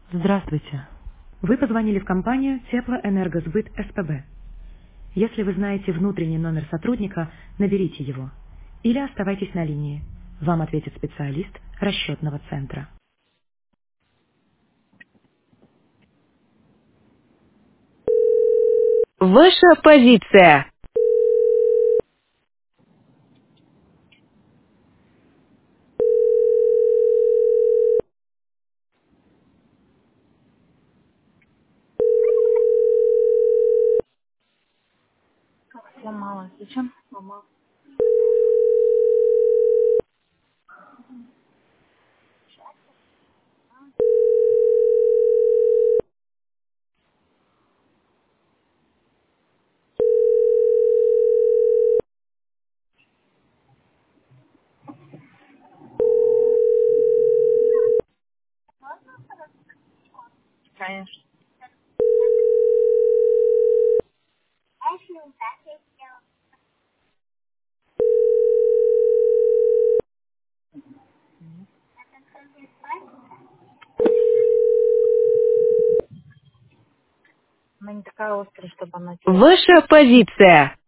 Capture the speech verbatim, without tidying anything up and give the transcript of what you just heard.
Здравствуйте. Вы позвонили в компанию Теплоэнергосбыт СПБ. Если вы знаете внутренний номер сотрудника, наберите его. Или оставайтесь на линии. Вам ответит специалист расчетного центра. Ваша позиция. Сломалась. Зачем сломалась? Конечно. Она не такая острая, чтобы она тебе... Ваша позиция.